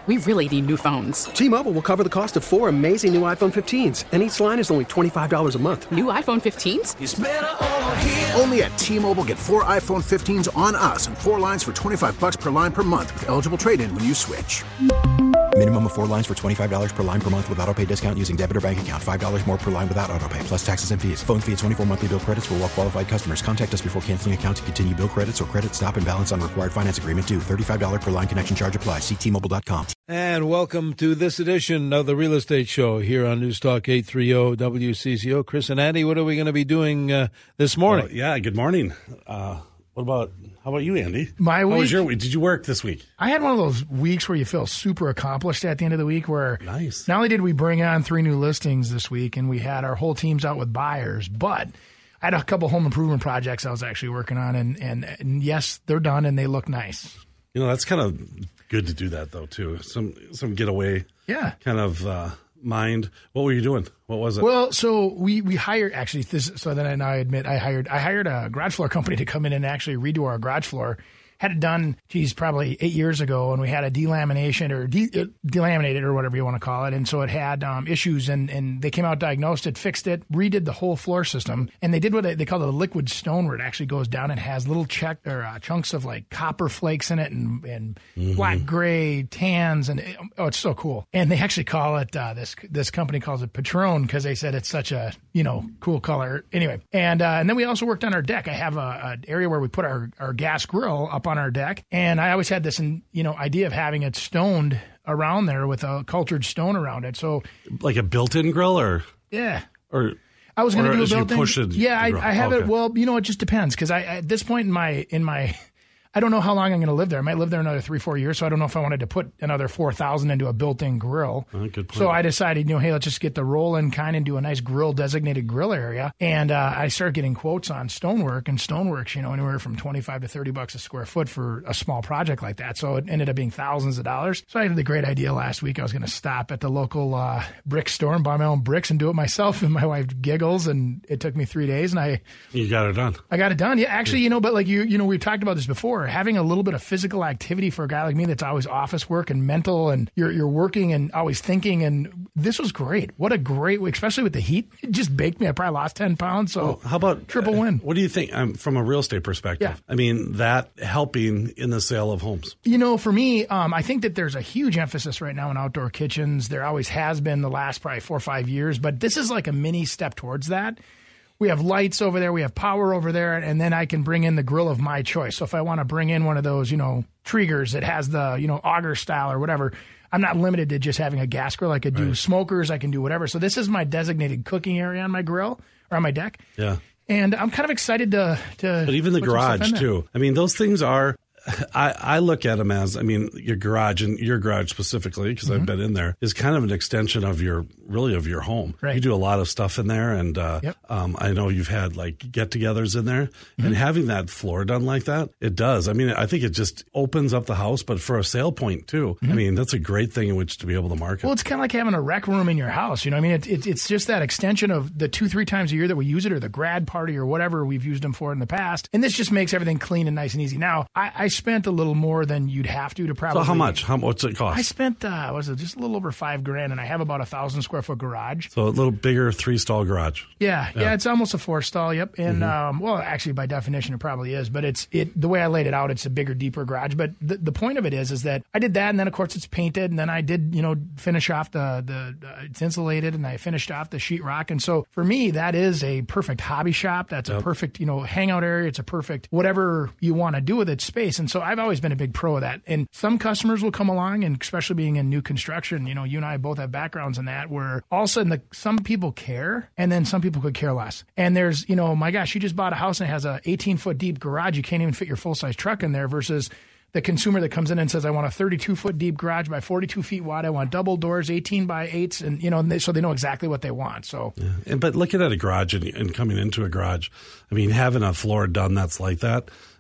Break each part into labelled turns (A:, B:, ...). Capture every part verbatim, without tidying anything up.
A: we really need new phones.
B: T-Mobile will cover the cost of four amazing new iPhone fifteens, and each line is only twenty-five dollars a month.
A: New iPhone fifteens?
C: It's better over here.
D: Only at T-Mobile, get four iPhone fifteens on us and four lines for twenty-five dollars per line per month with eligible trade-in when you switch.
E: Minimum of four lines for twenty-five dollars per line per month with autopay discount using debit or bank account. five dollars more per line without autopay, plus taxes and fees. Phone fee at twenty-four monthly bill credits for well-qualified customers. Contact us before canceling account to continue bill credits or credit stop and balance on required finance agreement due. thirty-five dollars per line connection charge applies. See T Mobile dot com.
F: And welcome to this edition of the Real Estate Show here on News Talk eight thirty W C C O. Chris and Andy, what are we going to be doing uh, this morning?
G: Well, yeah, good morning. Uh, what about, how about you, Andy?
H: My week?
G: How was your week? Did you work this week?
H: I had one of those weeks where you feel super accomplished at the end of the week where
G: nice.
H: Not only did we bring on three new listings this week and we had our whole teams out with buyers, but I had a couple home improvement projects I was actually working on, and, and, and yes, they're done and they look nice.
G: You know, that's kind of good to do that, though, too. Some some getaway
H: yeah.
G: kind of uh, mind. What were you doing? What was it?
H: Well, so we, we hired, actually, this, so then I now admit I hired I hired a garage floor company to come in and actually redo our garage floor. Had it done, geez, probably eight years ago, and we had a delamination or de- uh, delaminated or whatever you want to call it. And so it had um, issues, and, and they came out, diagnosed it, fixed it, redid the whole floor system. And they did what they, they call it a liquid stone, where it actually goes down and has little check or uh, chunks of like copper flakes in it and, and mm-hmm. black, gray, tans. And it, oh, it's so cool. And they actually call it, uh, this this company calls it Patron because they said it's such a, you know, cool color. Anyway, and uh, and then we also worked on our deck. I have an area where we put our, our gas grill up on our deck, and I always had this, you know, idea of having it stoned around there with a cultured stone around it. So,
G: like a built-in grill, or
H: yeah,
G: or
H: I was going to do a built-in.
G: Push it
H: yeah, I, I have
G: okay.
H: it. Well, you know, it just depends because I at this point in my in my. I don't know how long I'm going to live there. I might live there another three, four years, so I don't know if I wanted to put another four thousand into a built-in grill.
G: Oh, good point.
H: So I decided, you know, hey, let's just get the roll-in kind and do a nice grill, designated grill area. And uh, I started getting quotes on stonework, and stonework's, you know, anywhere from twenty-five to thirty bucks a square foot for a small project like that. So it ended up being thousands of dollars. So I had the great idea last week. I was going to stop at the local uh, brick store and buy my own bricks and do it myself. And my wife giggles, and it took me three days, and I
G: you got it done.
H: I got it done. Yeah, actually, you know, but like you, you know, we've talked about this before. Having a little bit of physical activity for a guy like me that's always office work and mental, and you're you're working and always thinking, and this was great. What a great week, especially with the heat. It just baked me. I probably lost ten pounds. So
G: well, how about
H: triple win?
G: Uh, what do you think um, from a real estate perspective?
H: Yeah.
G: I mean, that helping in the sale of homes.
H: You know, for me, um, I think that there's a huge emphasis right now on outdoor kitchens. There always has been the last probably four or five years, but this is like a mini step towards that. We have lights over there. We have power over there. And then I can bring in the grill of my choice. So if I want to bring in one of those, you know, Triggers that has the, you know, auger style or whatever, I'm not limited to just having a gas grill. I could do right. smokers. I can do whatever. So this is my designated cooking area on my grill or on my deck.
G: Yeah.
H: And I'm kind of excited to. to
G: but even the garage, too. I mean, those things are. I, I look at them as, I mean, your garage and your garage specifically, because mm-hmm. I've been in there, is kind of an extension of your, really of your home.
H: Right.
G: You do a lot of stuff in there. And uh,
H: yep.
G: um, I know you've had like get togethers in there
H: mm-hmm.
G: and having that floor done like that, it does. I mean, I think it just opens up the house, but for a sale point too. Mm-hmm. I mean, that's a great thing in which to be able to market.
H: Well, it's kind of like having a rec room in your house. You know, I mean, it, it, it's just that extension of the two, three times a year that we use it, or the grad party or whatever we've used them for in the past. And this just makes everything clean and nice and easy. Now, I, I spent a little more than you'd have to to probably.
G: So how much? How what's it cost?
H: I spent uh, was it just a little over five grand, and I have about a thousand square foot garage.
G: So a little bigger three stall garage.
H: Yeah, yeah, yeah, it's almost a four stall. Yep, and
G: mm-hmm.
H: um, well, actually by definition it probably is, but it's it the way I laid it out. It's a bigger, deeper garage. But the, the point of it is, is that I did that, and then of course it's painted, and then I did you know finish off the the uh, it's insulated, and I finished off the sheetrock. And so for me, that is a perfect hobby shop. That's yep. a perfect you know hangout area. It's a perfect whatever you want to do with its space. And so I've always been a big pro of that. And some customers will come along, and especially being in new construction, you know, you and I both have backgrounds in that, where all of a sudden the, some people care, and then some people could care less. And there's, you know, my gosh, you just bought a house and it has a eighteen foot deep garage. You can't even fit your full size truck in there, versus the consumer that comes in and says, I want a thirty-two foot deep garage by forty-two feet wide. I want double doors, eighteen by eights. And, you know, and they, so they know exactly what they want. So,
G: yeah. and, but looking at a garage and, and coming into a garage, I mean, having a floor done that's like that,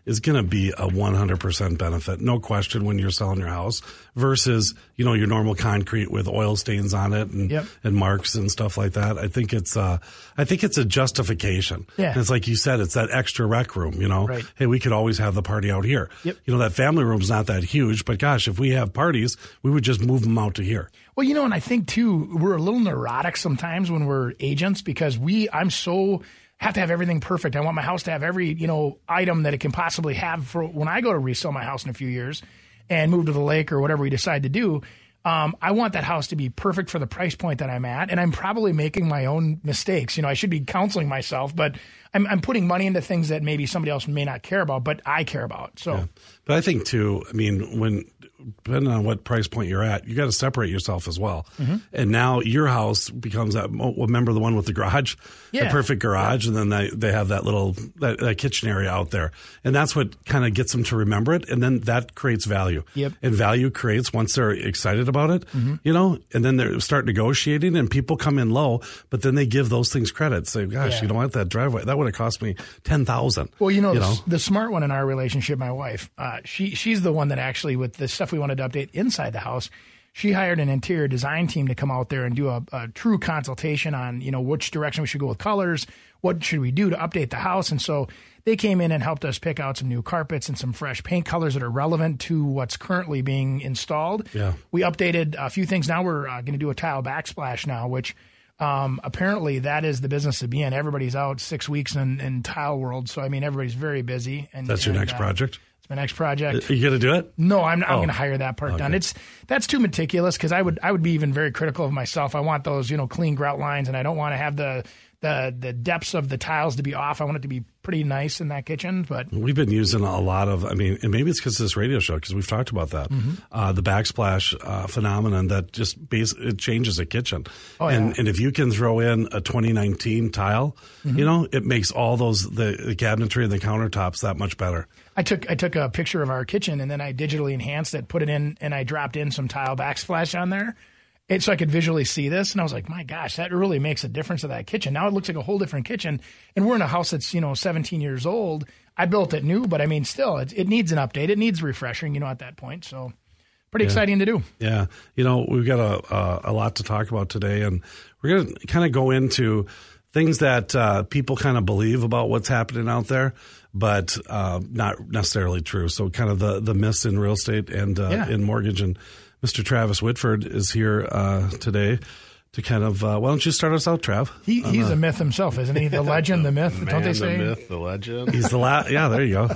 G: is going to be a one hundred percent benefit, no question, when you're selling your house versus, you know, your normal concrete with oil stains on it and,
H: yep.
G: and marks and stuff like that. I think it's, uh, I think it's a justification.
H: Yeah.
G: And it's like you said, it's that extra rec room, you know,
H: right.
G: Hey, we could always have the party out here.
H: Yep.
G: You know, that family room's not that huge, but gosh, if we have parties, we would just move them out to here.
H: Well, you know, and I think too, we're a little neurotic sometimes when we're agents because we, I'm so, have to have everything perfect. I want my house to have every, you know, item that it can possibly have for when I go to resell my house in a few years and move to the lake or whatever we decide to do. Um, I want that house to be perfect for the price point that I'm at. And I'm probably making my own mistakes. You know, I should be counseling myself, but I'm, I'm putting money into things that maybe somebody else may not care about, but I care about. So,
G: yeah. But I think too, I mean, when, depending on what price point you're at, you got to separate yourself as well. Mm-hmm. And now your house becomes that. Remember the one with the garage,
H: yeah.
G: the perfect garage, yeah. and then they they have that little that, that kitchen area out there, and that's what kind of gets them to remember it, and then that creates value.
H: Yep.
G: And value creates once they're excited about it, mm-hmm. you know, and then they start negotiating, and people come in low, but then they give those things credit. Say, gosh, yeah. you know what, that driveway that would have cost me ten thousand.
H: Well, you know,
G: you
H: the,
G: know,
H: the smart one in our relationship, my wife, uh, she she's the one that actually with the stuff we wanted to update inside the house, she hired an interior design team to come out there and do a, a true consultation on, you know, which direction we should go with colors, what should we do to update the house. And so they came in and helped us pick out some new carpets and some fresh paint colors that are relevant to what's currently being installed.
G: Yeah.
H: We updated a few things. Now we're uh, going to do a tile backsplash now, which um, apparently that is the business to be in. Everybody's out six weeks in, in tile world. So, I mean, everybody's very busy. And
G: that's your
H: and,
G: next
H: uh,
G: project?
H: My next project.
G: Are you going to do it?
H: No, I'm, I'm
G: oh.
H: going to hire that part
G: okay.
H: done. It's that's too meticulous because I would I would be even very critical of myself. I want those you know clean grout lines, and I don't want to have the the the depths of the tiles to be off. I want it to be pretty nice in that kitchen. But
G: we've been using a lot of. I mean, and maybe it's because of this radio show because we've talked about that mm-hmm. uh, the backsplash uh, phenomenon that just base, it changes a kitchen.
H: Oh,
G: and
H: yeah.
G: and if you can throw in a twenty nineteen tile, mm-hmm. you know, it makes all those the, the cabinetry and the countertops that much better.
H: I took I took a picture of our kitchen and then I digitally enhanced it, put it in, and I dropped in some tile backsplash on there, it, so I could visually see this. And I was like, my gosh, that really makes a difference to that kitchen. Now it looks like a whole different kitchen, and we're in a house that's you know seventeen years old. I built it new, but I mean, still, it, it needs an update. It needs refreshing, you know, at that point. So pretty
G: yeah.
H: exciting to do.
G: Yeah, you know, we've got a a, a lot to talk about today, and we're going to kind of go into things that uh, people kind of believe about what's happening out there, but uh, not necessarily true. So kind of the, the myths in real estate and uh, yeah. in mortgage. And Mister Travis Whitford is here uh, today to kind of, uh, why don't you start us out, Trav?
H: He, he's uh, a myth himself, isn't he? The legend, the myth,
C: man,
H: don't they say?
C: The myth, the legend.
G: He's the la- yeah, there you go.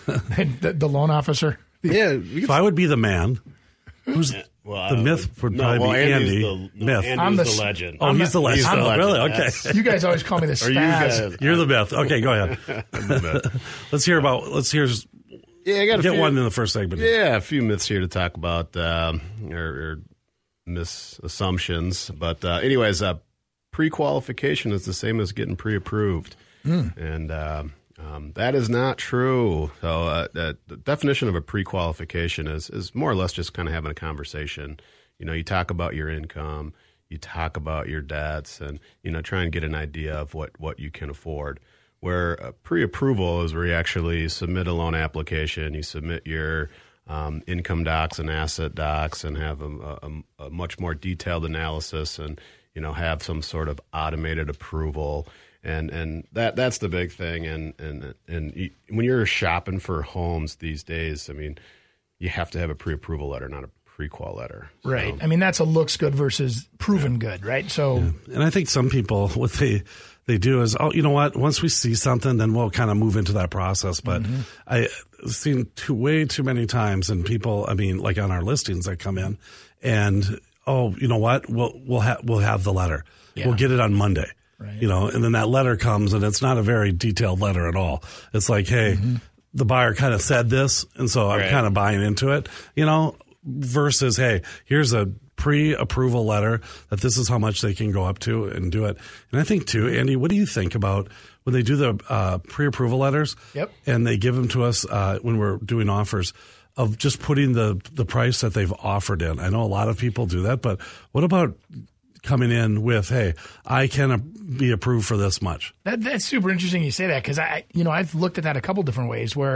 H: the, the loan officer.
C: Yeah.
G: So I would be the man. Who's
C: yeah, well,
G: the myth would
C: no,
G: probably
C: well,
G: be Andy.
C: Andy's the, no,
G: myth.
C: Andy's
H: I'm the,
C: the legend.
G: Oh,
H: I'm
G: he's the, the legend.
C: He's the
G: oh,
C: legend.
G: really? Okay.
C: That's,
H: you guys always call me the
C: Or you guys,
H: spaz.
G: You're the myth. Okay, go ahead. Let's hear about, let's hear,
C: yeah, I got a
G: get
C: few,
G: one in the first segment.
C: Yeah, a few myths here to talk about, um, or, or misassumptions. But uh, anyways, uh, pre-qualification is the same as getting pre-approved. Mm. And um, um, that is not true. So uh, the, the definition of a pre-qualification is, is more or less just kind of having a conversation. You know, you talk about your income, you talk about your debts, and, you know, try and get an idea of what, what you can afford. Where a pre-approval is where you actually submit a loan application, you submit your um, income docs and asset docs and have a, a, a much more detailed analysis and, you know, have some sort of automated approval. And and that that's the big thing. And, and, and you, when you're shopping for homes these days, I mean, you have to have a pre-approval letter, not a pre-qual letter.
H: Right.
C: So,
H: I mean, that's a looks good versus proven yeah. good, right? So,
G: yeah. And I think some people, what they they do is, oh, you know what? Once we see something, then we'll kind of move into that process. But mm-hmm. I've seen too, way too many times, and people, I mean, like on our listings that come in, and oh, you know what? We'll we'll have we'll have the letter. Yeah. We'll get it on Monday. Right. You know, and then that letter comes, and it's not a very detailed letter at all. It's like, hey, mm-hmm. the buyer kind of said this, and so I'm right. kind of buying into it. You know, versus, hey, here's a pre-approval letter that this is how much they can go up to and do it. And I think too, Andy, what do you think about when they do the uh, pre-approval letters?
H: Yep.
G: And they give them to us uh, when we're doing offers of just putting the the price that they've offered in. I know a lot of people do that, but what about coming in with, hey, I can be approved for this much?
H: That, that's super interesting you say that because I, you know, I've looked at that a couple different ways where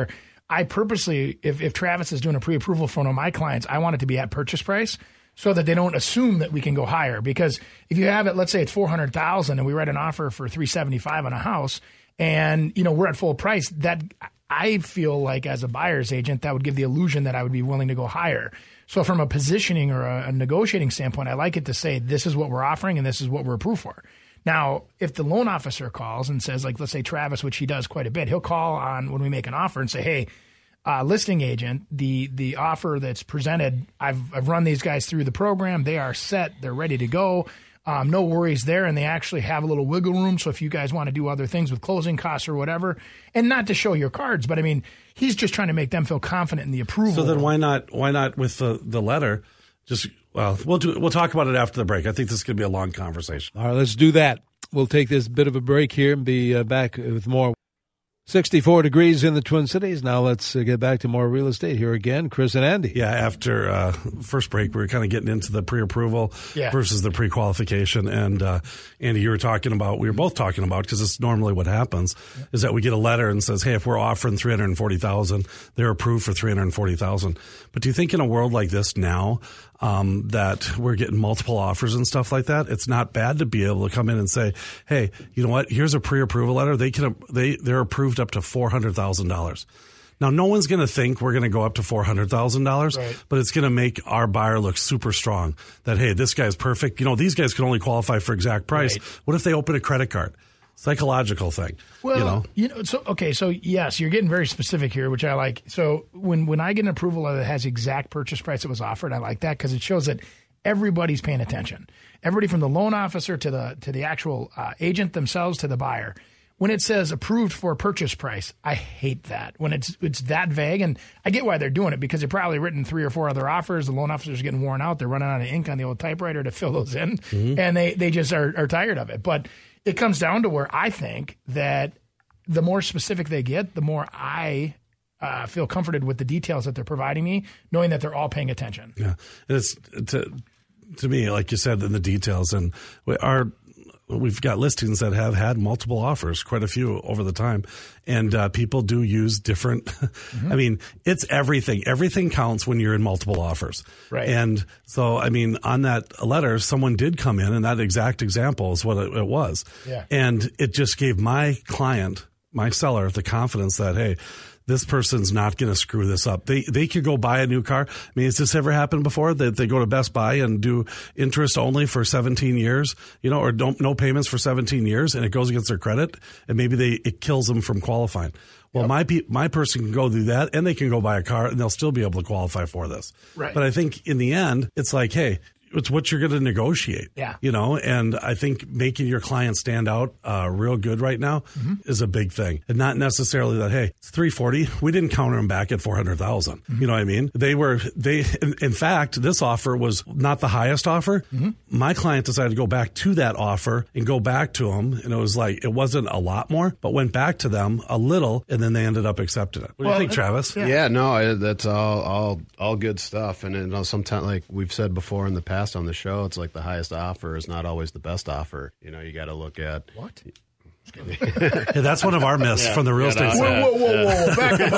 H: I purposely, if, if Travis is doing a pre-approval for one of my clients, I want it to be at purchase price so that they don't assume that we can go higher. Because if you have it, let's say it's four hundred thousand dollars and we write an offer for three seventy-five on a house and, you know, we're at full price, that I feel like as a buyer's agent, that would give the illusion that I would be willing to go higher. So from a positioning or a, a negotiating standpoint, I like it to say this is what we're offering and this is what we're approved for. Now, if the loan officer calls and says, like, let's say Travis, which he does quite a bit, he'll call on when we make an offer and say, hey, uh, listing agent, the the offer that's presented, I've, I've run these guys through the program. They are set. They're ready to go. Um, no worries there. And they actually have a little wiggle room. So if you guys want to do other things with closing costs or whatever, and not to show your cards, but I mean, he's just trying to make them feel confident in the approval.
G: So then why not, why not with the, the letter, just, well, we'll do, we'll talk about it after the break. I think this is going to be a long conversation.
F: All right, let's do that. We'll take this bit of a break here and be uh, back with more. sixty-four degrees in the Twin Cities. Now let's uh, get back to more real estate. Here again, Chris and Andy.
G: Yeah, after uh, first break, we were kind of getting into the pre-approval
H: yeah.
G: versus the pre-qualification. And uh, Andy, you were talking about, we were both talking about, because it's normally what happens, yeah. is that we get a letter and says, hey, if we're offering three hundred forty thousand dollars, they're approved for three hundred forty thousand dollars. But do you think in a world like this now, Um, that we're getting multiple offers and stuff like that, it's not bad to be able to come in and say, hey, you know what, here's a pre-approval letter. They can, they, they're approved up to four hundred thousand dollars. Now, no one's going to think we're going to go up to four hundred thousand dollars,
H: right.
G: but it's going to make our buyer look super strong that, hey, this guy's perfect. You know, these guys can only qualify for exact price.
H: Right.
G: What if they open a credit card? Psychological thing.
H: Well,
G: you know,
H: you know, so okay, so yes, you're getting very specific here, which I like. So when when I get an approval letter that has exact purchase price that was offered, I like that because it shows that everybody's paying attention. Everybody from the loan officer to the to the actual uh, agent themselves to the buyer. When it says approved for purchase price, I hate that. When it's it's that vague, and I get why they're doing it because they've probably written three or four other offers. The loan officer's getting worn out. They're running out of ink on the old typewriter to fill those in, mm-hmm. and they they just are, are tired of it. But it comes down to where I think that the more specific they get, the more I uh, feel comforted with the details that they're providing me, knowing that they're all paying attention.
G: Yeah, and it's to to me, like you said, in the details, and our. We've got listings that have had multiple offers, quite a few over the time. And uh, people do use different, mm-hmm. I mean, it's everything. Everything counts when you're in multiple offers.
H: Right.
G: And so, I mean, on that letter, someone did come in, and that exact example is what it, it was.
H: Yeah.
G: And it just gave my client, my seller, the confidence that, hey, this person's not going to screw this up. They they could go buy a new car. I mean, has this ever happened before that they go to Best Buy and do interest only for seventeen years, you know, or don't no payments for seventeen years, and it goes against their credit, and maybe they it kills them from qualifying. Well, yep. my pe- my person can go do that, and they can go buy a car, and they'll still be able to qualify for this.
H: Right.
G: But I think in the end, it's like, hey, it's what you're going to negotiate.
H: Yeah.
G: You know, and I think making your client stand out uh, real good right now mm-hmm. is a big thing. And not necessarily that, hey, it's three forty. We didn't counter them back at four hundred thousand. Mm-hmm. You know what I mean? They were, they, in, in fact, this offer was not the highest offer. Mm-hmm. My client decided to go back to that offer and go back to them. And it was like, it wasn't a lot more, but went back to them a little, and then they ended up accepting it. What do
H: well,
G: you think, Travis?
C: Yeah, yeah no, that's all, all, all good stuff. And you know, sometimes, like we've said before in the past on the show, it's like the highest offer is not always the best offer. You know, you got to look at
H: what.
G: Yeah, that's one of our myths yeah, from the real estate side.
H: Whoa, whoa, whoa, whoa, whoa! Back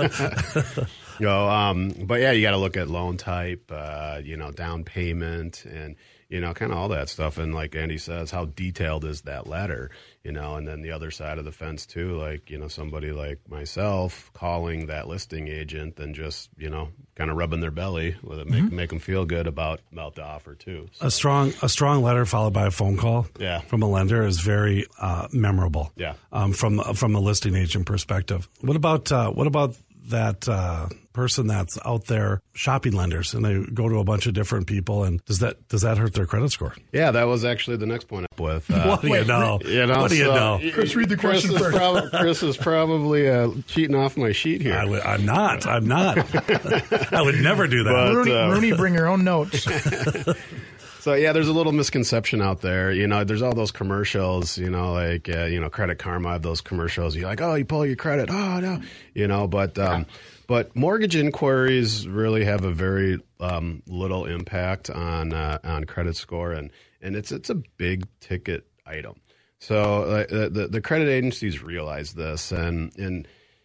H: up.
C: You know, um, but yeah, you got to look at loan type, uh, you know, down payment, and you know, kind of all that stuff. And like Andy says, how detailed is that letter? You know, and then the other side of the fence too, like, you know, somebody like myself calling that listing agent and just, you know, kind of rubbing their belly with it, make, mm-hmm. make them feel good about, about the offer too. So.
G: A strong, a strong letter followed by a phone call
C: yeah.
G: from a lender is very uh, memorable.
C: Yeah.
G: Um, from, from a listing agent perspective. What about, uh, what about that uh, person that's out there shopping lenders and they go to a bunch of different people, and does that does that hurt their credit score?
C: Yeah, that was actually the next point up with. Uh,
G: what do you know?
C: You know?
G: What do you
C: so,
G: know?
H: Chris, read the
C: Chris
H: question
C: is
H: first.
C: Prob- Chris is probably uh, cheating off my sheet here.
G: I w- I'm not. I'm not. I would never do that.
C: But,
H: Rooney,
C: uh,
H: Rooney, bring your own notes.
C: So, yeah, there's a little misconception out there. You know, there's all those commercials, you know, like, uh, you know, Credit Karma, I have those commercials. You're like, oh, you pull your credit. Oh, no. You know, but um, but mortgage inquiries really have a very um, little impact on uh, on credit score. And, and it's it's a big ticket item. So uh, the, the credit agencies realize this. And, and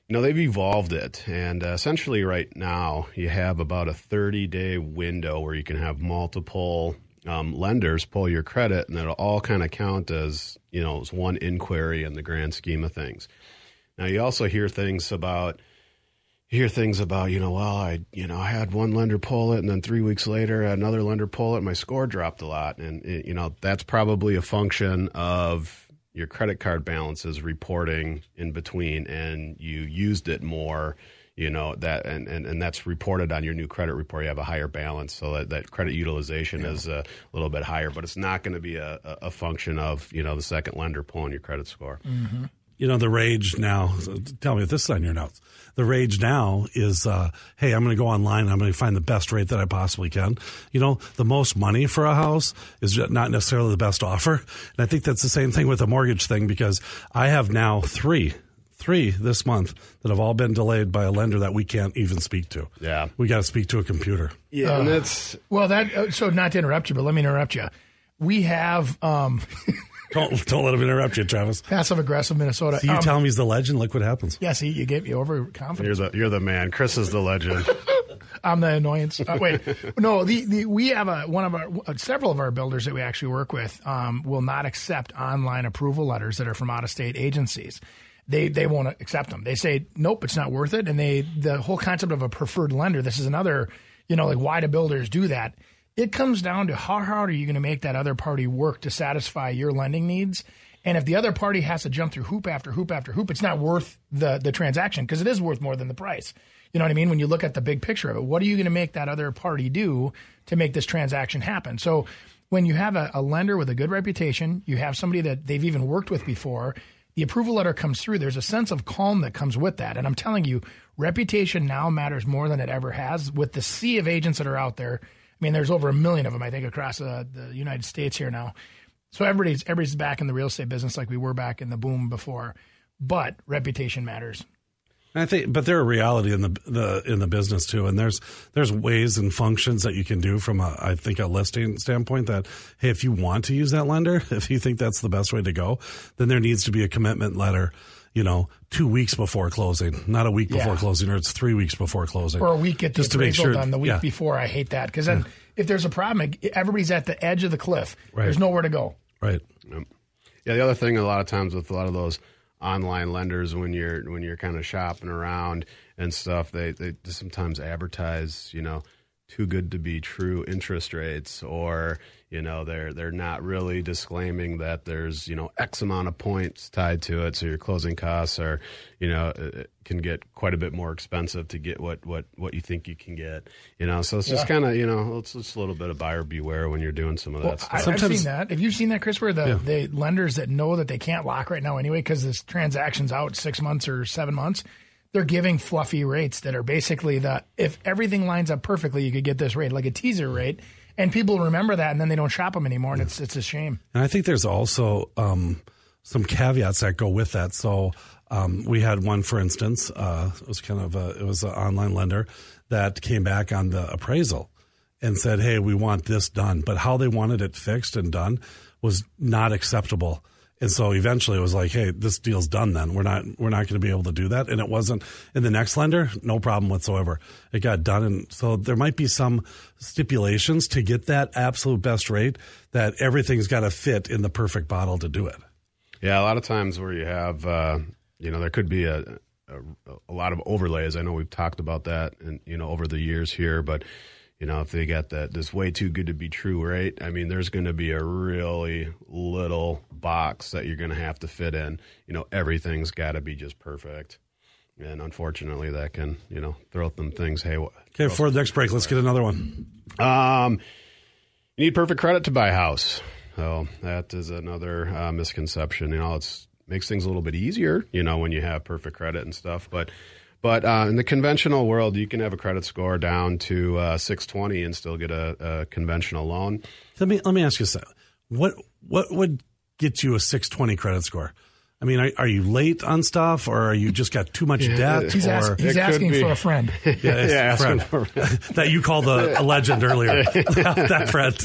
C: you know, they've evolved it. And uh, essentially right now you have about a thirty-day window where you can have multiple um, lenders pull your credit, and it'll all kind of count as, you know, as one inquiry in the grand scheme of things. Now, you also hear things about You hear things about, you know, well, I, you know, I had one lender pull it, and then three weeks later, I had another lender pull it, and my score dropped a lot. And, it, you know, that's probably a function of your credit card balances reporting in between, and you used it more, you know, that, and, and, and that's reported on your new credit report. You have a higher balance, so that, that credit utilization yeah. is a little bit higher, but it's not going to be a, a function of, you know, the second lender pulling your credit score.
G: Mm-hmm. You know, the rage now, tell me if this is on your notes. The rage now is, uh, hey, I'm going to go online. I'm going to find the best rate that I possibly can. You know, the most money for a house is not necessarily the best offer. And I think that's the same thing with the mortgage thing, because I have now three, three this month that have all been delayed by a lender that we can't even speak to.
C: Yeah.
G: We got to speak to a computer.
C: Yeah.
H: Uh,
C: and it's,
H: well, that, uh, so not to interrupt you, but let me interrupt you. We have, um,
G: Don't don't let him interrupt you, Travis.
H: Passive aggressive Minnesota.
G: So you um, tell him he's the legend. Look what happens.
H: Yeah, see, you get me overconfident.
C: You're the you're the man. Chris is the legend.
H: I'm the annoyance. Uh, wait, no. The, the we have a one of our uh, several of our builders that we actually work with um, will not accept online approval letters that are from out of state agencies. They they won't accept them. They say nope, it's not worth it. And they the whole concept of a preferred lender. This is another, you know, like why do builders do that? It comes down to how hard are you going to make that other party work to satisfy your lending needs. And if the other party has to jump through hoop after hoop after hoop, it's not worth the the transaction, because it is worth more than the price. You know what I mean? When you look at the big picture of it, what are you going to make that other party do to make this transaction happen? So when you have a, a lender with a good reputation, you have somebody that they've even worked with before, the approval letter comes through, there's a sense of calm that comes with that. And I'm telling you, reputation now matters more than it ever has. With the sea of agents that are out there, I mean, there's over a million of them, I think, across uh, the United States here now. So everybody's everybody's back in the real estate business like we were back in the boom before. But reputation matters.
G: I think, but they're a reality in the the in the business too. And there's there's ways and functions that you can do from a I think a listing standpoint that, hey, if you want to use that lender, if you think that's the best way to go, then there needs to be a commitment letter, you know, two weeks before closing, not a week before
H: Yeah.
G: closing, or it's three weeks before closing.
H: Or a week get the
G: just to make
H: appraisal
G: sure
H: done the week
G: yeah.
H: before. I hate that, because then yeah. if there's a problem, everybody's at the edge of the cliff.
G: Right.
H: There's nowhere to go.
G: Right.
C: Yeah, the other thing a lot of times with a lot of those online lenders, when you're when you're kind of shopping around and stuff, they they sometimes advertise, you know, too good to be true interest rates, or you know they're they're not really disclaiming that there's, you know, X amount of points tied to it, so your closing costs are, you know, it can get quite a bit more expensive to get what what what you think you can get, you know. So it's just
H: Yeah.
C: kind of, you know, it's just a little bit of buyer beware when you're doing some of
H: Well,
C: that stuff.
H: I, I've
G: Sometimes-
H: seen that. Have you seen that, Christopher? The,
G: Yeah.
H: the lenders that know that they can't lock right now anyway because this transaction's out six months or seven months, they're giving fluffy rates that are basically the, if everything lines up perfectly, you could get this rate, like a teaser rate. And people remember that, and then they don't shop them anymore, and it's it's a shame.
G: And I think there's also um, some caveats that go with that. So um, we had one, for instance, uh, it was kind of a, it was an online lender that came back on the appraisal and said, hey, we want this done. But how they wanted it fixed and done was not acceptable. And so eventually it was like, hey, this deal's done then. We're not we're not going to be able to do that. And it wasn't in the next lender, no problem whatsoever. It got done. And so there might be some stipulations to get that absolute best rate, that everything's got to fit in the perfect bottle to do it.
C: Yeah, a lot of times where you have, uh, you know, there could be a, a a lot of overlays. I know we've talked about that, and you know, over the years here, but you know, if they got that this way too good to be true rate, I mean, there's going to be a really little box that you're going to have to fit in. You know, everything's got to be just perfect, and unfortunately, that can, you know, throw them things. Hey,
G: Okay, before the next break, let's get another one.
C: Um, you need perfect credit to buy a house. So that is another uh, misconception. You know, it's makes things a little bit easier, you know, when you have perfect credit and stuff. But but uh, in the conventional world, you can have a credit score down to uh, six twenty and still get a, a conventional loan.
G: Let me let me ask you something. What what would get you a six twenty credit score? I mean, are, are you late on stuff, or are you just got too much debt?
H: He's,
G: or,
H: ask, he's
C: It could
H: asking
C: be.
H: for a friend.
G: yeah, it's
C: Yeah,
G: a friend.
C: asking for-
G: that you called a, a legend earlier. that friend.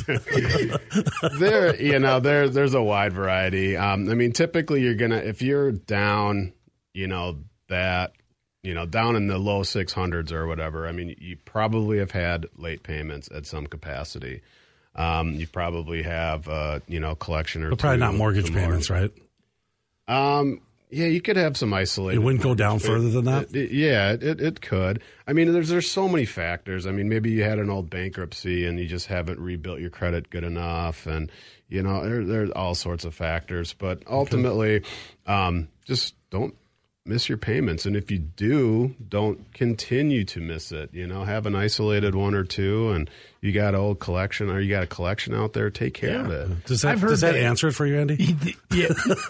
C: there, you know, there there's a wide variety. Um, I mean, typically you're gonna, if you're down, you know, that you know, down in the low six hundreds or whatever, I mean, you probably have had late payments at some capacity. Um, you probably have, uh, you know, collection or
G: but probably
C: two
G: not mortgage payments, right?
C: Um, yeah, you could have some isolated.
G: It wouldn't go down
C: pay-
G: further than that?
C: It, it, yeah, it, it could. I mean, there's there's so many factors. I mean, maybe you had an old bankruptcy and you just haven't rebuilt your credit good enough, and you know, there, there's all sorts of factors. But ultimately, okay. um, just don't miss your payments, and if you do, don't continue to miss it. You know, have an isolated one or two, and you got an old collection, or you got a collection out there. Take care
G: yeah.
C: of it.
G: Does that, does that, that answer it for you, Andy?
H: Yeah.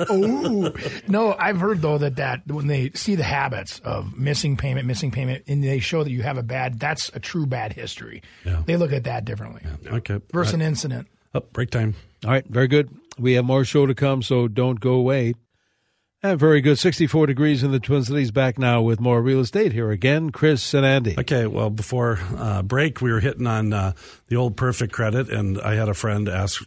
H: Oh no, I've heard though that that when they see the habits of missing payment, missing payment, and they show that you have a bad, that's a true bad history.
G: Yeah.
H: They look at that differently.
G: Yeah. Okay.
H: Versus
G: right.
H: an incident.
G: Oh, break time.
F: All right, very good. We have more show to come, so don't go away. And very good. sixty-four degrees in the Twin Cities. Back now with more real estate. Here again, Chris and Andy.
G: Okay, well, before uh, break, we were hitting on uh, the old perfect credit, and I had a friend ask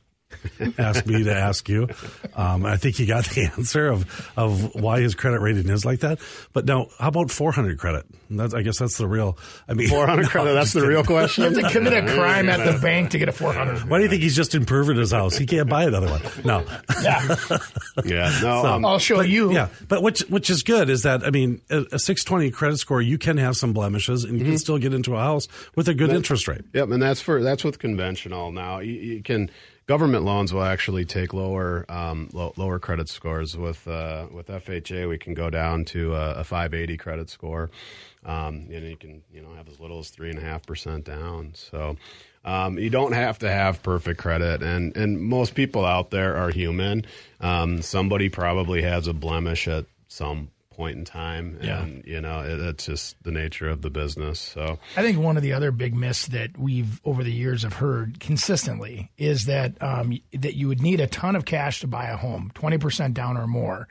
G: ask me to ask you. Um, I think he got the answer of, of why his credit rating is like that. But now, how about four hundred credit? That's, I guess that's the real. I mean,
C: four hundred
G: no,
C: credit. That's the
G: kidding.
C: real question.
H: You have to commit a crime at the bank to get a four hundred.
G: Why do you think he's just improving his house? He can't buy another one. No.
H: Yeah.
C: Yeah. No.
G: So,
C: um,
H: I'll show
G: but,
H: you.
G: Yeah, but which which is good is that I mean a, a six twenty credit score, you can have some blemishes and you mm-hmm. can still get into a house with a good
C: that,
G: interest rate.
C: Yep, and that's for that's with conventional. Now you, you can. Government loans will actually take lower um, lo- lower credit scores. With uh, with F H A, we can go down to a, a five eighty credit score, um, and you can you know have as little as three and a half percent down. So um, you don't have to have perfect credit, and and most people out there are human. Um, somebody probably has a blemish at some point in time, and yeah. you know it, it's just the nature of the business. So
H: I think one of the other big myths that we've over the years have heard consistently is that um, that you would need a ton of cash to buy a home, twenty percent down or more.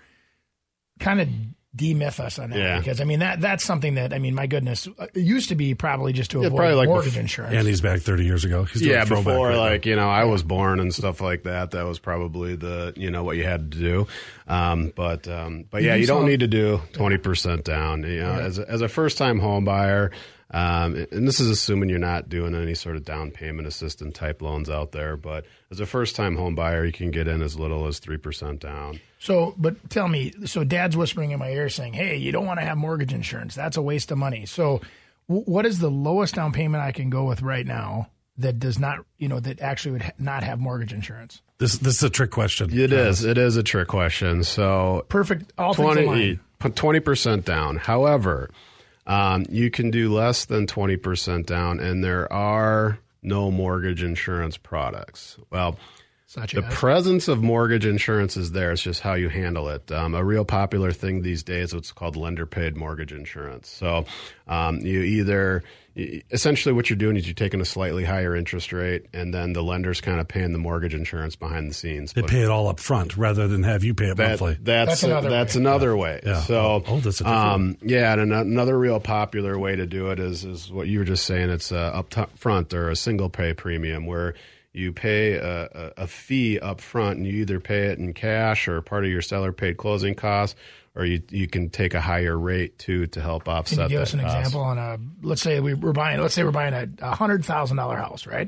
H: Kind of demyth us on that
C: yeah.
H: because I mean that that's something that I mean my goodness it used to be probably just to
C: yeah,
H: avoid
C: like
H: mortgage
C: before,
H: insurance.
G: And he's back thirty years ago. He's
C: yeah, before
G: right
C: like
G: now.
C: you know I was born and stuff like that. That was probably the you know what you had to do. Um, but um, but yeah, you don't need to do twenty percent down. You know, yeah. as a, as a first time home buyer. Um, and this is assuming you're not doing any sort of down payment assistant type loans out there. But as a first time home buyer, you can get in as little as three percent down.
H: So, but tell me, so Dad's whispering in my ear saying, hey, you don't want to have mortgage insurance. That's a waste of money. So w- what is the lowest down payment I can go with right now that does not, you know, that actually would ha- not have mortgage insurance?
G: This this is a trick question.
C: It yeah. is. It is a trick question. So
H: perfect. All
C: twenty, twenty percent down. However, Um, you can do less than twenty percent down, and there are no mortgage insurance products. Well,
H: Such
C: the
H: as?
C: presence of mortgage insurance is there. It's just how you handle it. Um, a real popular thing these days is what's called lender-paid mortgage insurance. So um, you either essentially what you're doing is you're taking a slightly higher interest rate, and then the lender's kind of paying the mortgage insurance behind the scenes.
G: They
C: but
G: pay it all up front rather than have you pay it
C: that,
G: monthly.
C: That's
H: that's another
C: that's
H: way.
C: another
G: yeah.
C: way.
G: Yeah.
C: So
G: oh, that's a
C: um, yeah, and another real popular way to do it is is what you were just saying. It's uh, up t- front or a single pay premium where you pay a, a, a fee up front, and you either pay it in cash or part of your seller paid closing costs, or you you can take a higher rate too to help offset.
H: Can you give
C: that
H: us an
C: cost.
H: example on a? Let's say we, we're buying. Let's say we're buying a, a hundred thousand dollar house, right?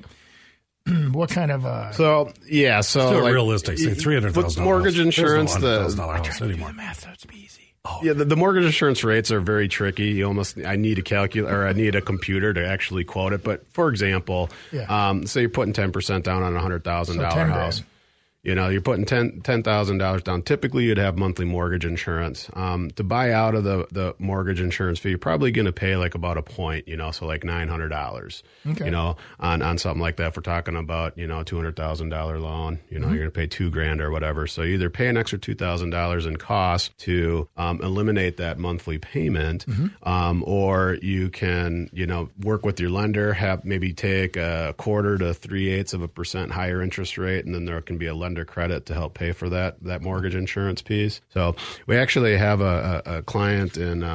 H: What kind of? Uh,
C: So yeah, so
G: Still
C: like,
G: realistic. Say three hundred thousand.
C: mortgage insurance.
G: No
C: the
G: house
H: trying to do
G: anymore.
H: the math, so it's easy.
G: Oh.
C: Yeah, the, the mortgage insurance rates are very tricky. You almost, I need a calculator or I need a computer to actually quote it. But for example,
H: Yeah.
C: um, say you're putting ten percent down on a hundred thousand
H: So
C: dollar
H: ten
C: house.
H: grand.
C: You know, you're putting ten ten thousand dollars down. Typically, you'd have monthly mortgage insurance. Um, to buy out of the, the mortgage insurance fee, you're probably going to pay like about a point. You know, so like nine hundred dollars.
H: Okay.
C: You know, on, on something like that. If we're talking about you know a two hundred thousand dollar loan, you know, mm-hmm. you're going to pay two grand or whatever. So you either pay an extra two thousand dollars in cost to um, eliminate that monthly payment,
H: Mm-hmm.
C: um, or you can you know work with your lender, have maybe take a quarter to three eighths of a percent higher interest rate, and then there can be a lender credit to help pay for that that mortgage insurance piece. So we actually have a, a, a client in um,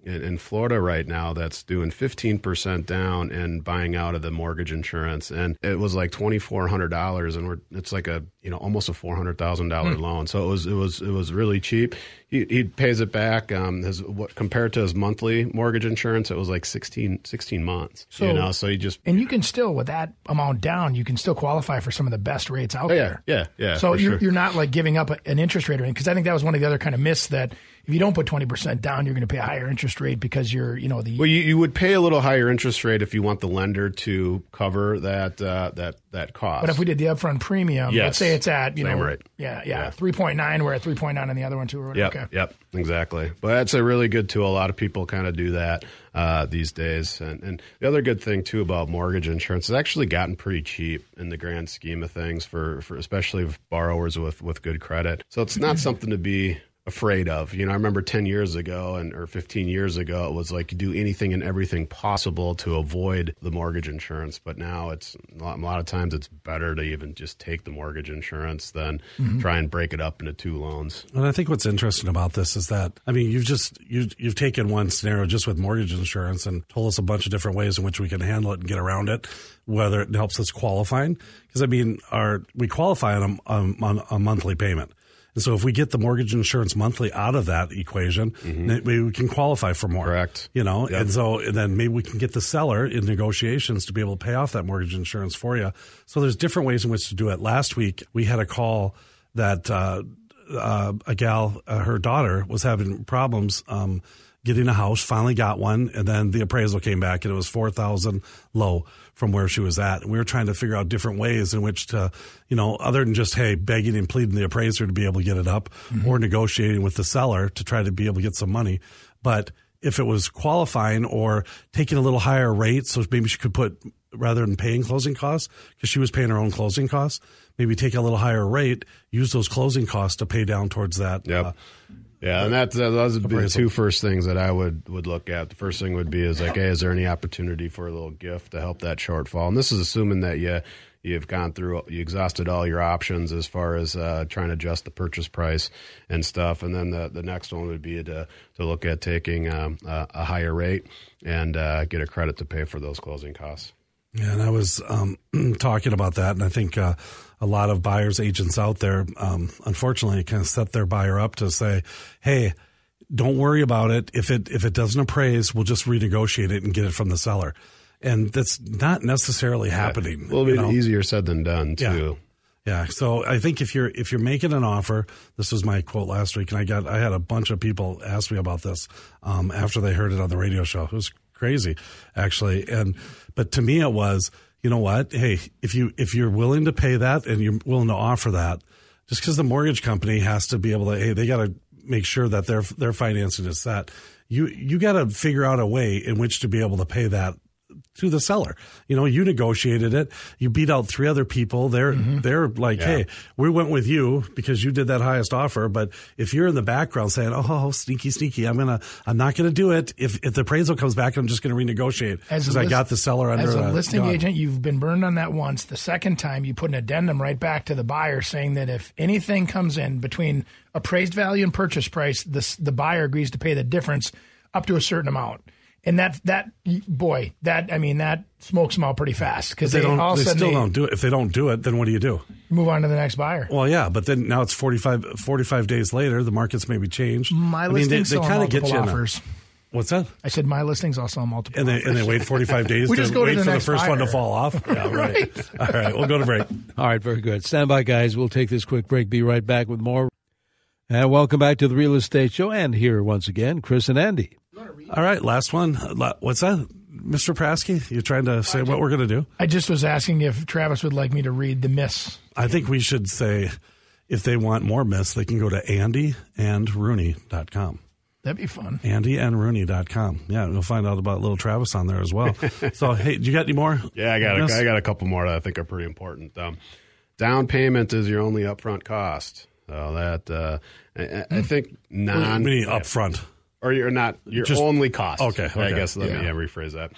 C: in, in Florida right now that's doing fifteen percent down and buying out of the mortgage insurance, and it was like twenty-four hundred dollars, and we're it's like a you know almost a four hundred thousand dollar
H: Hmm.
C: loan. So it was it was it was really cheap. He, he pays it back. Um, his what compared to his monthly mortgage insurance, it was like sixteen, sixteen months.
H: So-
C: you know, so he just
H: And you can still, with that amount down, you can still qualify for some of the best rates out
C: oh, yeah
H: there.
C: yeah yeah.
H: So
C: for
H: you're,
C: sure.
H: you're not like giving up a- an interest rate or anything, because I think that was one of the other kind of myths that if you don't put twenty percent down, you're going to pay a higher interest rate because you're, you know, the
C: Well, you, you would pay a little higher interest rate if you want the lender to cover that uh, that that cost.
H: But if we did the upfront premium,
C: Yes.
H: let's say it's at, you
C: Same
H: know,
C: rate.
H: yeah, yeah,
C: Yeah.
H: three point nine, we're at three point nine on the other one too. Or
C: Yep,
H: okay.
C: yep, exactly. But that's a really good tool. A lot of people kind of do that uh, these days. And, and the other good thing too about mortgage insurance, it's actually gotten pretty cheap in the grand scheme of things for, for especially with borrowers with, with good credit. So it's not something to be afraid of. You know, I remember ten years ago and or fifteen years ago, it was like you do anything and everything possible to avoid the mortgage insurance. But now it's a lot, a lot of times it's better to even just take the mortgage insurance than
G: Mhm.
C: try and break it up into two loans.
G: And I think what's interesting about this is that, I mean, you've just, you, you've taken one scenario just with mortgage insurance and told us a bunch of different ways in which we can handle it and get around it, whether it helps us qualifying. Because, I mean, our, we qualify on a, on a monthly payment. And so if we get the mortgage insurance monthly out of that equation, then maybe we can qualify for more.
C: Correct.
G: You know,
C: Yep.
G: and so and then maybe we can get the seller in negotiations to be able to pay off that mortgage insurance for you. So there's different ways in which to do it. Last week, we had a call that uh, uh, a gal, uh, her daughter was having problems um, getting a house, finally got one, and then the appraisal came back and it was four thousand low from where she was at. And we were trying to figure out different ways in which to, you know, other than just, hey, begging and pleading the appraiser to be able to get it up or negotiating with the seller to try to be able to get some money. But if it was qualifying or taking a little higher rate, so maybe she could put, rather than paying closing costs, because she was paying her own closing costs, maybe take a little higher rate, use those closing costs to pay down towards that.
C: Yep.
G: Uh,
C: Yeah, and that, that those would be the
G: appraisal.
C: two first things that I would, would look at. The first thing would be is like, hey, is there any opportunity for a little gift to help that shortfall? And this is assuming that you you've gone through, you exhausted all your options as far as uh, trying to adjust the purchase price and stuff. And then the, the next one would be to to look at taking um, a, a higher rate and uh, get a credit to pay for those closing costs.
G: Yeah, and I was um, talking about that, and I think uh, a lot of buyers agents out there, um, unfortunately, kind of set their buyer up to say, "Hey, don't worry about it. If it if it doesn't appraise, we'll just renegotiate it and get it from the seller." And that's not necessarily happening.
C: A little
G: you
C: bit
G: know?
C: easier said than done, too.
G: Yeah. So I think if you're if you're making an offer, this was my quote last week, and I got I had a bunch of people ask me about this um, after they heard it on the radio show. It was crazy, actually. And but to me, it was, you know what? Hey, if you if you're willing to pay that and you're willing to offer that, just because the mortgage company has to be able to, hey, they got to make sure that their their financing is set. You you got to figure out a way in which to be able to pay that to the seller. You know, you negotiated it. You beat out three other people. They're they're like,
C: Yeah.
G: hey, we went with you because you did that highest offer. But if you're in the background saying, oh, sneaky, sneaky, I'm gonna, I'm not gonna do it. If if the appraisal comes back, I'm just gonna renegotiate
H: As a
G: because I
H: list-
G: got the seller under
H: As a
G: uh,
H: listing
G: gun.
H: agent, you've been burned on that once. The second time, you put an addendum right back to the buyer saying that if anything comes in between appraised value and purchase price, the the buyer agrees to pay the difference up to a certain amount. And that that boy, that I mean, that smokes them out pretty fast because
G: They
H: they,
G: don't.
H: all of
G: They
H: a sudden
G: still
H: they
G: don't do it. If they don't do it, then what do you do?
H: move on to the next buyer.
G: Well, yeah, but then now it's forty-five, forty-five days later. The market's maybe changed.
H: My
G: I mean, they,
H: listings
G: they
H: sell
G: kind of get
H: multiple
G: you in a-
H: offers.
G: What's that?
H: I said my listings also on multiple
G: And they
H: offers.
G: and they wait forty-five days
H: We
G: to
H: just go to
G: wait
H: the
G: for the
H: next
G: first one to
H: buyer.
G: fall off. Yeah, right. All right, we'll go to break.
F: All right, very good. Stand by, guys. We'll take this quick break. Be right back with more. And welcome back to the Real Estate Show. And here once again, Chris and Andy.
G: All right, last one. La- What's that, Mister Prasky? You trying to say what we're going to do?
H: I just was asking if Travis would like me to read the myths.
G: I think we should say if they want more myths, they can go to andy and rooney dot com.
H: That'd be fun.
G: andy and rooney dot com. Yeah, you'll find out about little Travis on there as well. So, hey, do you got any more?
C: Yeah, I got
G: myths?
C: a, I got a couple more that I think are pretty important. Um, down payment is your only upfront cost. So that uh, I, I think non
G: We need upfront.
C: or you're not your
G: Just-
C: only cost.
G: Okay,
C: I
G: okay.
C: guess let
H: Yeah.
C: me yeah, rephrase that.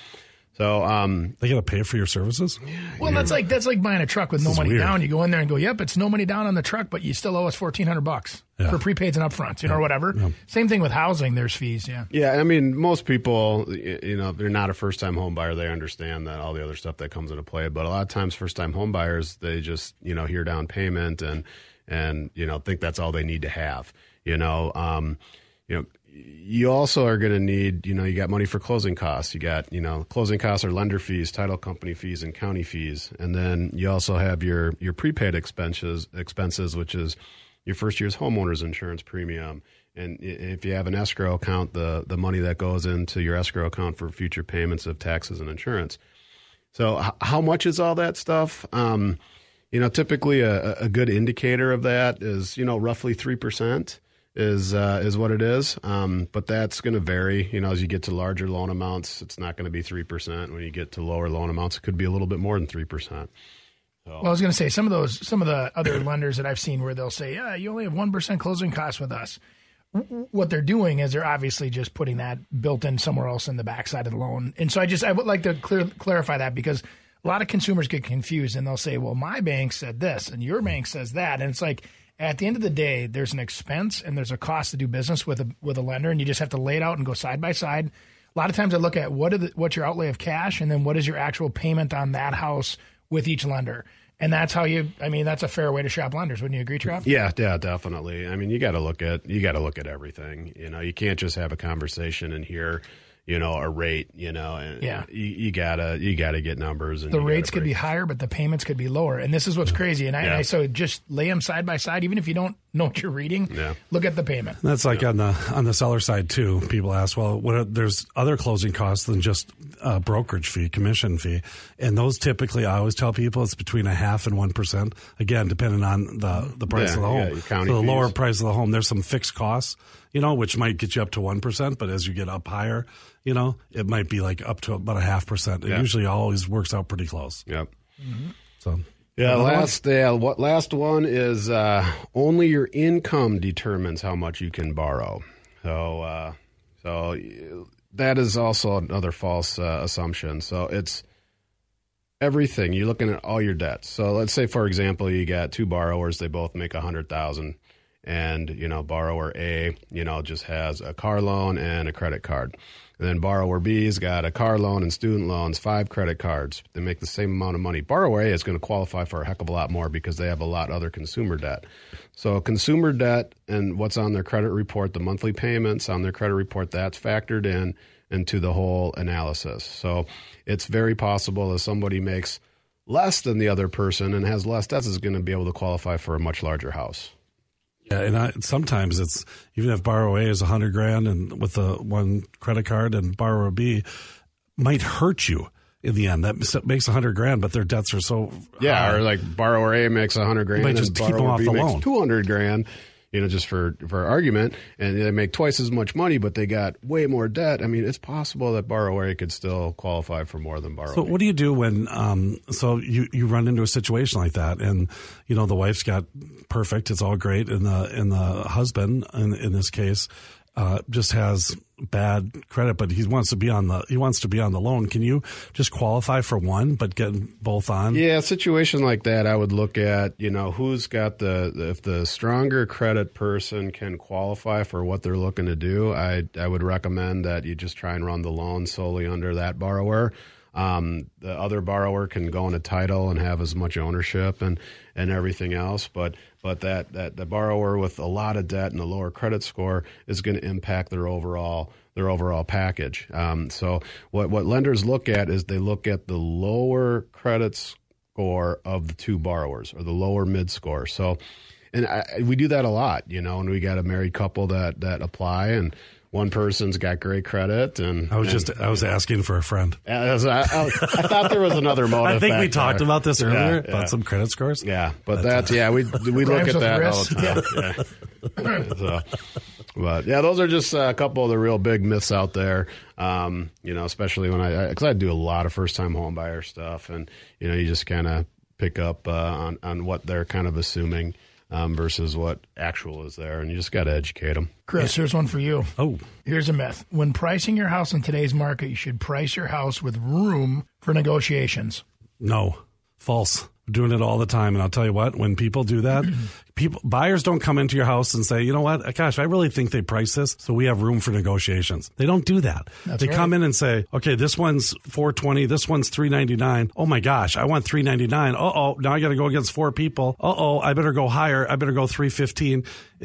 C: So um,
G: they got to pay for your services.
H: Well, that's like that's like buying a truck with
G: This
H: no
G: is
H: money
G: weird.
H: down. You go in there and go, "Yep, it's no money down on the truck, but you still owe us fourteen hundred bucks
G: Yeah.
H: for prepaids and upfronts, you know, or whatever."
G: Yeah.
H: Same thing with housing. There's fees. Yeah.
C: Yeah, I mean, most people, y- you know, if they're not a first-time home buyer, they understand that all the other stuff that comes into play. But a lot of times, first-time home buyers, they just, you know, hear down payment and and you know think that's all they need to have. You know, um, you know, you also are going to need, you know, you got money for closing costs. You got, you know, closing costs are lender fees, title company fees, and county fees, and then you also have your your prepaid expenses, expenses, which is your first year's homeowner's insurance premium. And if you have an escrow account, the, the money that goes into your escrow account for future payments of taxes and insurance. So h- how much is all that stuff? Um, you know, typically a, a good indicator of that is, you know, roughly three percent is uh, is what it is. Um, but that's going to vary. You know, as you get to larger loan amounts, it's not going to be three percent. When you get to lower loan amounts, it could be a little bit more than three percent.
H: Well, I was going to say some of those, some of the other lenders that I've seen where they'll say, "Yeah, you only have one percent closing costs with us." W- What they're doing is they're obviously just putting that built in somewhere else in the backside of the loan. And so I just I would like to clear, clarify that because a lot of consumers get confused and they'll say, "Well, my bank said this and your bank says that," and it's like at the end of the day, there's an expense and there's a cost to do business with a with a lender, and you just have to lay it out and go side by side. A lot of times I look at what are the, what's your outlay of cash, and then what is your actual payment on that house with each lender. And that's how you, I mean, that's a fair way to shop lenders. Wouldn't you agree, Trav?
C: Yeah, yeah, definitely. I mean, you got to look at you got to look at everything. You know, you can't just have a conversation and hear, you know, a rate. You know, and
H: Yeah.
C: you, you gotta you gotta get numbers. And
H: The
C: you
H: rates
C: gotta
H: could be
C: break-
H: higher, but the payments could be lower. And this is what's crazy. And I, and
C: Yeah.
H: I so just lay them side by side, even if you don't know what you're reading.
C: Yeah.
H: Look at the payment.
G: That's like on the on the seller side too. People ask, well, what are, there's other closing costs than just uh, brokerage fee, commission fee, and those typically I always tell people it's between a half and one percent. Again, depending on the the price
C: Yeah,
G: of the
C: you
G: home.
C: got your county
G: So the
C: fees.
G: lower price of the home, there's some fixed costs, you know, which might get you up to one percent, but as you get up higher, you know, it might be like up to about a half percent. It
C: Yeah.
G: usually always works out pretty close.
C: Yep.
G: So
C: Yeah,
G: Another one?
C: last yeah, what last one is uh, only your income determines how much you can borrow. So uh, so uh, that is also another false uh, assumption. So it's everything. You're looking at all your debts. So let's say, for example, you got two borrowers. They both make a hundred thousand, and you know borrower A, you know, just has a car loan and a credit card. And then borrower B's got a car loan and student loans, five credit cards. They make the same amount of money. Borrower A is going to qualify for a heck of a lot more because they have a lot other consumer debt. So consumer debt and what's on their credit report, the monthly payments on their credit report, that's factored in into the whole analysis. So it's very possible that somebody makes less than the other person and has less debts is going to be able to qualify for a much larger house.
G: Yeah, and I, sometimes it's even if borrower A is a hundred grand and with the one credit card, and borrower B might hurt you in the end. That makes a hundred grand, but their debts are so
C: Yeah,
G: high.
C: or like borrower A makes a hundred grand,
G: Might
C: and
G: just keep them
C: borrower
G: off
C: B
G: the
C: makes
G: loan.
C: two hundred grand. You know, just for for argument, and they make twice as much money, but they got way more debt. I mean, it's possible that borrower A could still qualify for more than borrower
G: So
C: B.
G: what do you do when um so you, you run into a situation like that, and you know the wife's got perfect, it's all great, and the and the husband in in this case uh just has bad credit, but he wants to be on the he wants to be on the loan. Can you just qualify for one but get both on?
C: Yeah, a situation like that, I would look at, you know, who's got the, if the stronger credit person can qualify for what they're looking to do, I I would recommend that you just try and run the loan solely under that borrower. Um, the other borrower can go in a title and have as much ownership and, and everything else, but but that, that the borrower with a lot of debt and a lower credit score is going to impact their overall their overall package. Um, so what what lenders look at is they look at the lower credit score of the two borrowers, or the lower mid score. So, and I, we do that a lot, you know, and we got a married couple that that apply, and one person's got great credit, and
G: I was
C: and,
G: just I was asking for a friend.
C: as I, I, I thought there was another motive.
G: I think we
C: back
G: talked
C: there.
G: about this earlier
C: Yeah, yeah.
G: about some credit scores.
C: Yeah, but that's yeah, we we look
H: Rhymes
C: at
H: with
C: that all
H: risk.
C: the time. Yeah. So, but yeah, those are just a couple of the real big myths out there. Um, you know, especially when I because I, I do a lot of first time home buyer stuff, and you know, you just kind of pick up uh, on on what they're kind of assuming. um, versus what actual is there, and you just got to educate them.
H: Chris, here's one for you.
G: Oh.
H: Here's a myth. When pricing your house in today's market, you should price your house with room for negotiations.
G: No, false. We're doing it all the time. And I'll tell you what, when people do that, people buyers don't come into your house and say, you know what, gosh, I really think they price this, so we have room for negotiations. They don't do that.
H: That's
G: they
H: right.
G: come in and say, okay, this one's four twenty, this one's three ninety-nine. Oh my gosh, I want three ninety-nine. Uh-oh, now I got to go against four people. Uh-oh, I better go higher. I better go three fifteen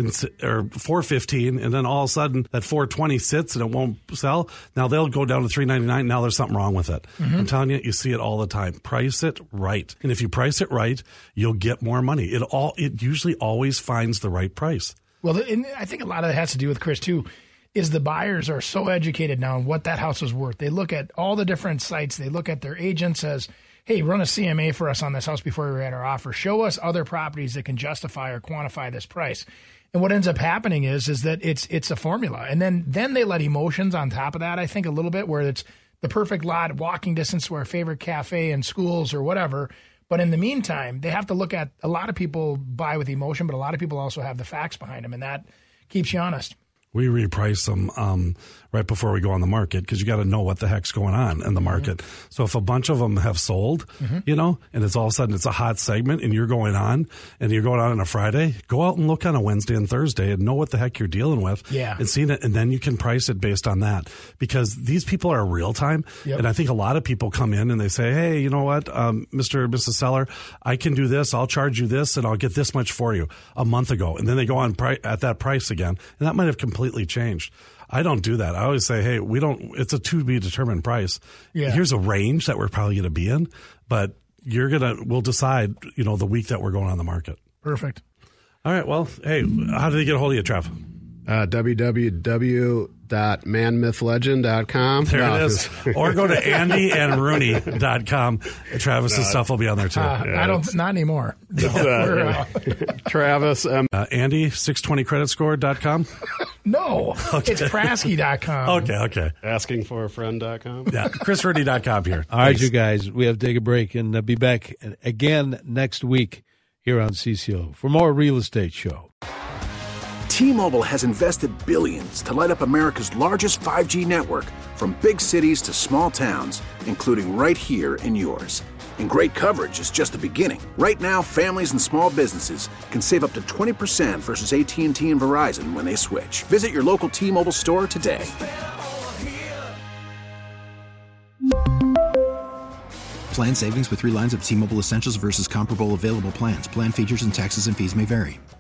G: or four fifteen, and then all of a sudden that four twenty sits and it won't sell. Now they'll go down to three ninety-nine. Now there's something wrong with it. Mm-hmm. I'm telling you, you see it all the time. Price it right. And if you price it right, you'll get more money. It all it usually always finds the right price.
H: Well, and I think a lot of that has to do with, Chris, too, is the buyers are so educated now on what that house is worth. They look at all the different sites. They look at their agent says, hey, run a C M A for us on this house before we write our offer. Show us other properties that can justify or quantify this price. And what ends up happening is is that it's it's a formula. And then then they let emotions on top of that, I think, a little bit, where it's the perfect lot, walking distance to our favorite cafe and schools or whatever. But in the meantime, they have to look at, a lot of people buy with emotion, but a lot of people also have the facts behind them, and that keeps you honest. We reprice them um, right before we go on the market because you got to know what the heck's going on in the market. Mm-hmm. So if a bunch of them have sold, mm-hmm. you know, and it's all of a sudden it's a hot segment and you're going on and you're going on on a Friday, go out and look on a Wednesday and Thursday and know what the heck you're dealing with. Yeah.
G: And see it, and then you can price it based on that because these people are real time. Yep. And I think a lot of people come in and they say, hey, you know what, um, Mister or Missus Seller, I can do this. I'll charge you this and I'll get this much for you a month ago. And then they go on pri- at that price again. And that might have completely changed. I don't do that. I always say, hey, we don't, it's a to be determined price. Yeah. Here's a range that we're probably going to be in, but you're going to, we'll decide, you know, the week that we're going on the market.
H: Perfect.
G: All right. Well, hey, how do they get a hold of you, Trev?
C: Uh, w w w dot man myth legend dot com.
G: There
C: no,
G: it is. Or go to andy and rooney dot com. Travis's no, stuff will be on there too.
H: Uh, yeah, I don't, not anymore. No,
C: uh, Travis. Um,
G: uh, Andy, six twenty credit score dot com.
H: No, okay. It's Prasky dot com.
G: Okay, okay.
C: asking for a friend dot com.
G: Yeah, chris rooney dot com here.
F: All right, you guys, we have to take a break and uh, be back again next week here on C C O for more Real Estate Show.
D: T-Mobile has invested billions to light up America's largest five G network, from big cities to small towns, including right here in yours. And great coverage is just the beginning. Right now, families and small businesses can save up to twenty percent versus A T and T and Verizon when they switch. Visit your local T-Mobile store today.
E: Plan savings with three lines of T-Mobile Essentials versus comparable available plans. Plan features and taxes and fees may vary.